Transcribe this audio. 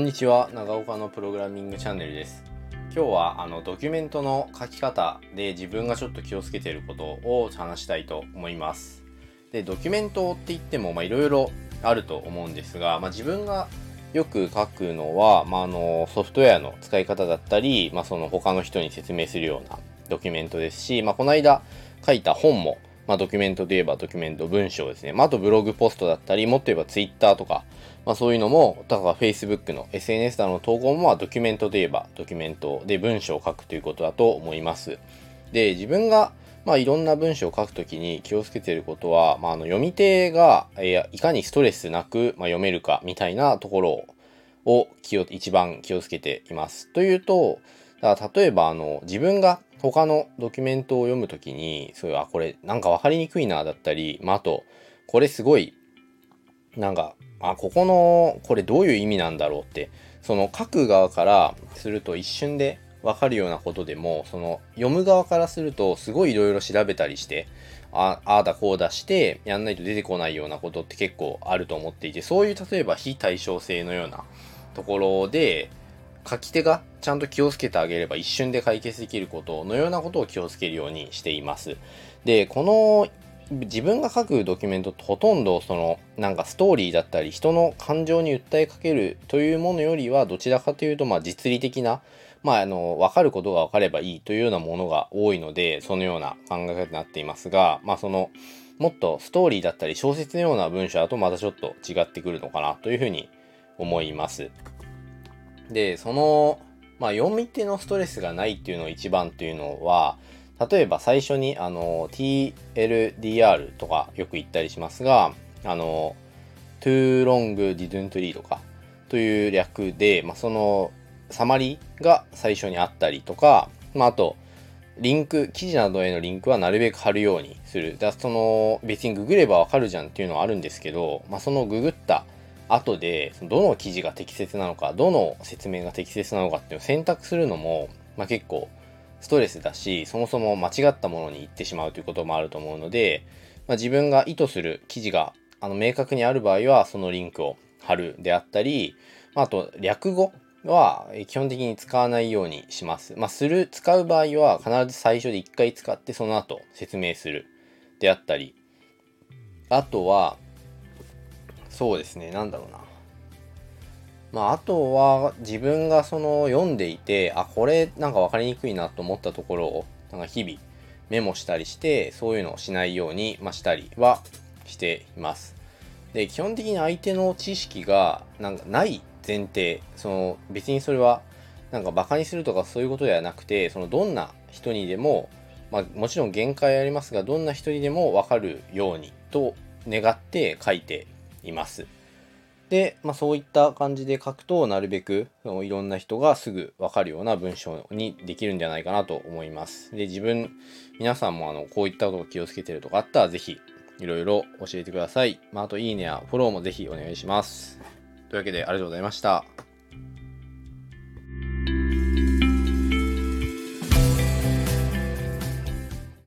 にちは、長岡のプログラミングチャンネルです。今日はドキュメントの書き方で自分がちょっと気をつけていることを話したいと思います。で、ドキュメントって言ってもいろいろあると思うんですが、自分がよく書くのは、ソフトウェアの使い方だったり、その他の人に説明するようなドキュメントですし、この間書いた本も、ドキュメントで言えばドキュメント文章ですね。あとブログポストだったり、もっと言えばツイッターとか、そういうのも、だから Facebook の SNS などの投稿も、ドキュメントで言えばドキュメントで文章を書くということだと思います。で、自分がいろんな文章を書くときに気をつけていることは、読み手がいかにストレスなく読めるかみたいなところを一番気をつけています。というと、だから例えば自分が他のドキュメントを読むときに、これなんかわかりにくいなだったり、あと、これすごい、これどういう意味なんだろうって、その書く側からすると一瞬でわかるようなことでも、その読む側からするとすごいいろいろ調べたりして、ああだこうだしてやんないと出てこないようなことって結構あると思っていて、そういう例えば非対称性のようなところで、書き手がちゃんと気をつけてあげれば一瞬で解決できることのようなことを気をつけるようにしています。で、この自分が書くドキュメントってほとんどストーリーだったり人の感情に訴えかけるというものよりはどちらかというと実利的な分かることが分かればいいというようなものが多いので、そのような考え方になっていますが、もっとストーリーだったり小説のような文章だとまたちょっと違ってくるのかなというふうに思います。で、読み手のストレスがないっていうのを一番っていうのは、例えば最初にTLDR とかよく言ったりしますが、too long didn't read とかという略で、そのサマリーが最初にあったりとか、あと記事などへのリンクはなるべく貼るようにする。別にググればわかるじゃんっていうのはあるんですけど、そのググった後で、どの記事が適切なのか、どの説明が適切なのかっていうのを選択するのも、結構ストレスだし、そもそも間違ったものに行ってしまうということもあると思うので、自分が意図する記事が明確にある場合は、そのリンクを貼るであったり、あと略語は基本的に使わないようにします。使う場合は必ず最初で1回使ってその後説明するであったり、あとは、そうですね、あとは自分が読んでいて、これ分かりにくいなと思ったところを日々メモしたりして、そういうのをしないようにしたりはしています。で、基本的に相手の知識がない前提、別にそれはバカにするとかそういうことではなくて、どんな人にでも、もちろん限界ありますが、どんな人にでも分かるようにと願って書いています。で、そういった感じで書くと、なるべくいろんな人がすぐ分かるような文章にできるんじゃないかなと思います。で、皆さんもこういったことを気をつけてるとかあったら、ぜひいろいろ教えてください。あと、いいねやフォローもぜひお願いします。というわけで、ありがとうございました。